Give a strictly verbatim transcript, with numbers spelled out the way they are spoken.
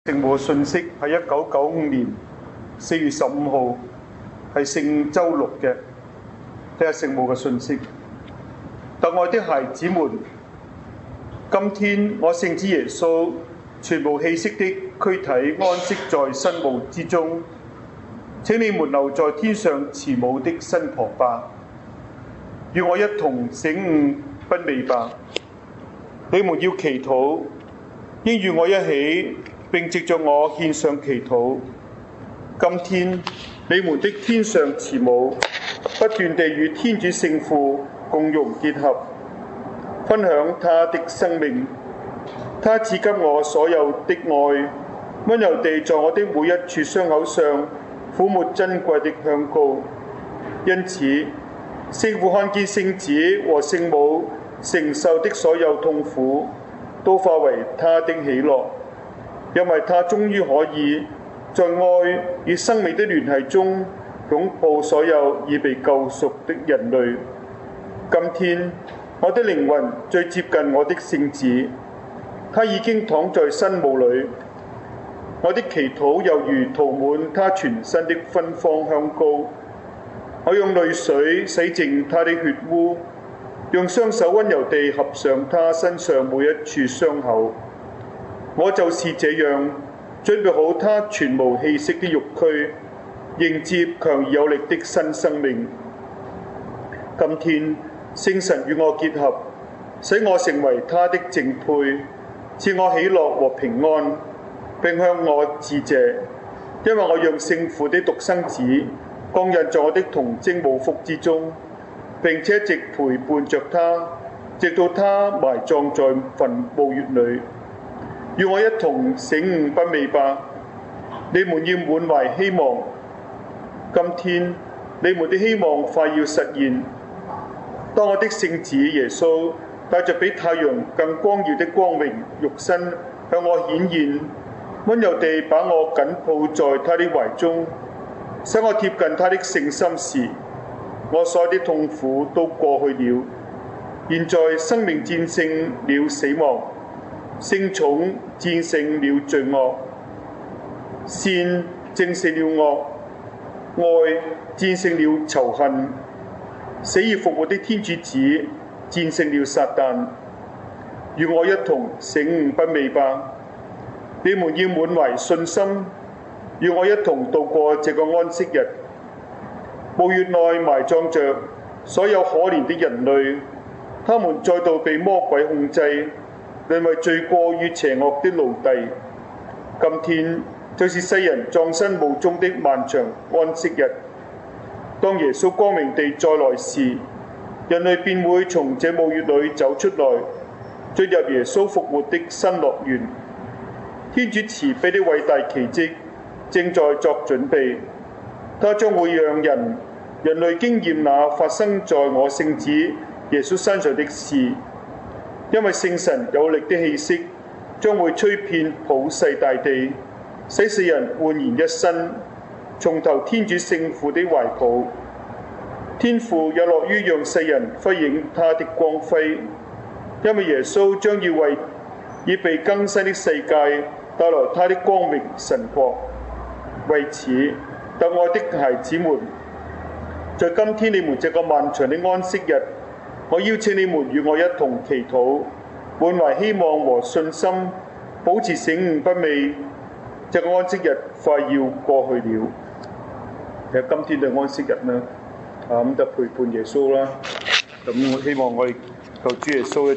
聖母嘅信息係一九九五年四月十五號，係聖週六嘅。睇下聖母嘅信息。特愛的孩子們，今天我聖子耶穌全無氣息的軀體安息在新墓之中，請你們留在天上慈母的身旁吧，與我一同醒悟不未吧。你們要祈禱，應與我一起，並藉着我獻上祈禱。今天你們的天上慈母不斷地與天主聖父共融結合，分享他的生命。他賜給我所有的愛，溫柔地在我的每一處傷口上撫抹珍貴的香膏。因此，聖父看見聖子和聖母承受的所有痛苦，都化為他的喜樂，因為他終於可以在愛與生命的聯繫中擁抱所有已被救贖的人類。今天，我的靈魂最接近我的聖子，他已經躺在新墓裏。我的祈禱猶如塗滿他全身的芬芳香膏。我用淚水洗淨他的血污，用雙手溫柔地合上他身上每一處傷口。我就是這樣準備好他全無氣息的肉軀，迎接強而有力的新生命。今天聖神與我結合，使我成為他的淨配，賜我喜樂和平安，並向我致謝，因為我讓聖父的獨生子降孕在我的童貞母腹之中，並且一直陪伴着他，直到他埋葬在墳墓穴裏。與我一同醒悟不未吧！你們要滿懷希望。今天你們的希望快要實現。當我的聖子耶穌帶着比太陽更光耀的光榮肉身向我顯現，溫柔地把我緊抱在他的懷中，使我貼近他的聖心時，我所有的痛苦都過去了。現在生命戰勝了死亡，聖寵戰勝了罪惡，善戰勝了惡，愛戰勝了仇恨，死而復活的天主子戰勝了撒旦。與我一同醒悟不未吧！你們要滿懷信心，與我一同度過這個安息日。墓穴內埋葬着所有可憐的人類，他們再度被魔鬼控制，淪為罪過與邪惡的奴隸。今天就是世人葬身墓中的漫長安息日。當耶穌光明地再來時，人類便會從這墓穴裏走出來，進入耶穌復活的新樂園。天主慈悲的偉大奇蹟正在作準備，他將會讓人人類經驗那發生在我聖子耶穌身上的事，因為聖神有力的氣息將會吹遍普世大地，使世人煥然一新，重投天主聖父的懷抱。天父也樂於讓世人輝映他的光輝，因為耶穌將要為已被更新的世界帶來他的光明神國。為此，特愛的孩子們，在今天你們這個漫長的安息日，我邀請你們與我一同祈禱，滿懷希望和信心，保持醒悟不昧。這個安息日快要過去了。其實今天嘅安息日呢，啊咁就陪伴耶穌啦。咁我希望我哋求主耶穌